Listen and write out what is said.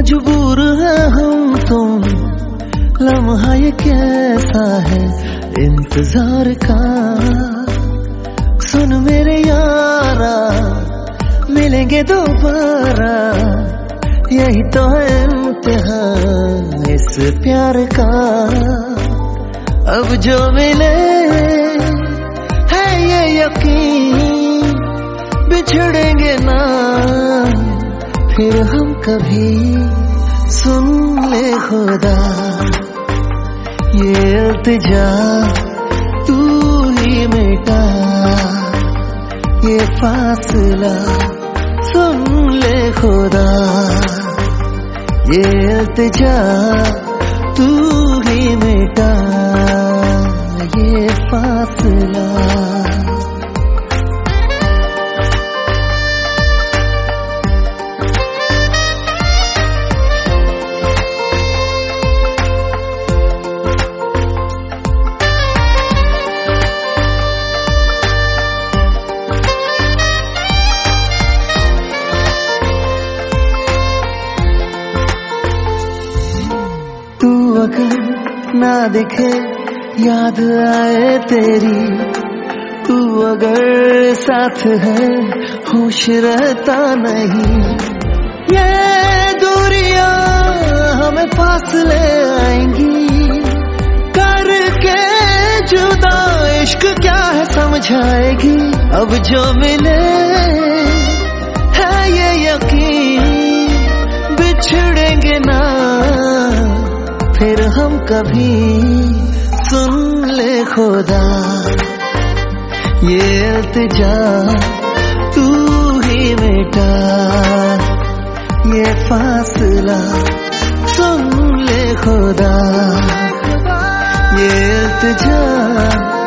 मजबूर है हम तुम, लम्हा ये कैसा है इंतजार का। सुन मेरे यारा, मिलेंगे दोबारा, यही तो है इम्तिहान इस प्यार का। अब जो मिले है ये यकीन, बिछड़ेंगे ना फिर हम कभी। सुन ले खुदा ये इल्तिजा, तू ही मिटा ये फासला। सुन ले खुदा ये इल्तिजा, तू ही मिटा ये फासला। तू अगर ना दिखे याद आए तेरी, तू अगर साथ है होश रहता नहीं। ये दूरियां हमें फासले आएंगी, करके जुदा इश्क क्या है समझाएगी। अब जो मिले है ये यकीन, बिछड़ेंगे ना फिर हम कभी। सुन ले खुदा ये इल्तिजा, तू ही मिटा ये फासला। सुन ले खुदा ये इल्तिजा,